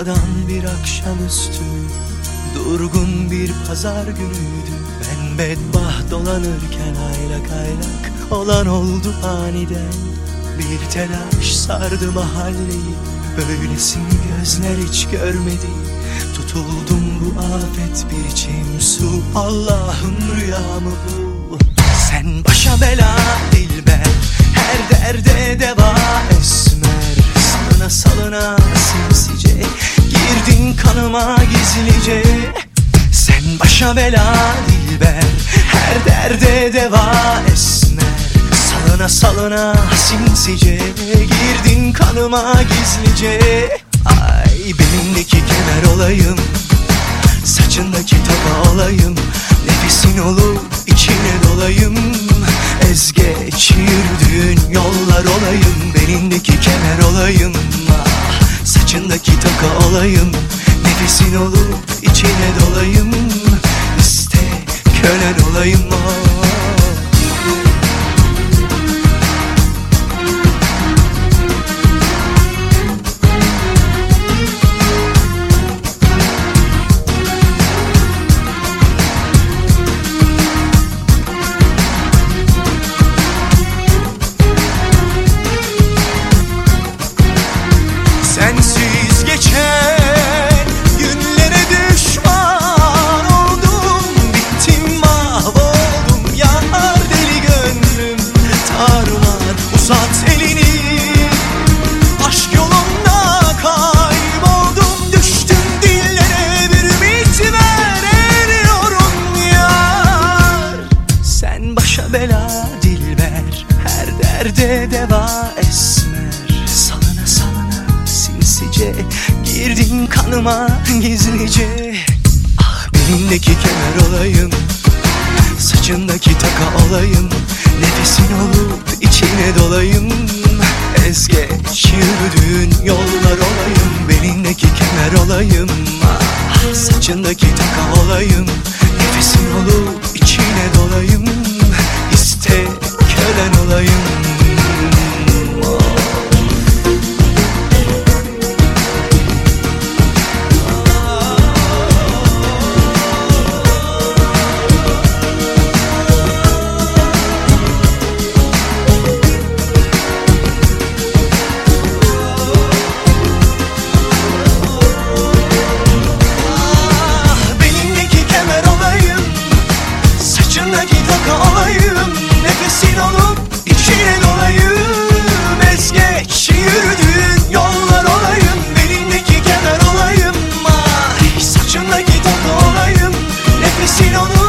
Sıradan bir akşamüstü, durgun bir pazar günüydü. Ben bedbaht dolanırken aylak aylak olan oldu aniden. Bir telaş sardı mahalleyi, böylesini gözler hiç görmedi. Tutuldum bu afet bir içim su, Allah'ım rüya mı bu? Sen başa bela dilber, her derde deva esmer. Salına salına sinsice girdin kanıma gizlice. Sen başa bela dilber, her derde deva esmer. Salına salına sinsice girdin kanıma gizlice. Ay benimdeki kemer olayım, saçındaki taka olayım, nefesin olup içine dolayım. Ezgeç yürüdüğün yollar olayım, benimdeki kemer olayım. Ah, saçındaki taka olayım, nefesin olup içine dolayım. İste kölen olayım. Sensiz geçen günlere düşman oldum, bittim mahvoldum yar deli gönlüm tarumar. Uzat elini, aşk yolunda kayboldum, düştüm dillere bir bitmer eriyorum yar. Sen başa bela dilber, her derde deva esmer. Salına salına sinsice girdin kanıma gizlice. Ah benimdeki kemer olayım, saçındaki taka olayım, nefesin olup içine dolayım. Ezgeç yürüdüğün yollar olayım, benimdeki kemer olayım. Ah saçındaki taka olayım, nefesin olup içine dolayım. İste kölen olayım. Saçındaki taka olayım, nefesin olup içine dolayım. Ezgeç yürüdüğün yollar olayım, benimdeki kemer olayım. Ay saçındaki taka olayım, nefesin olup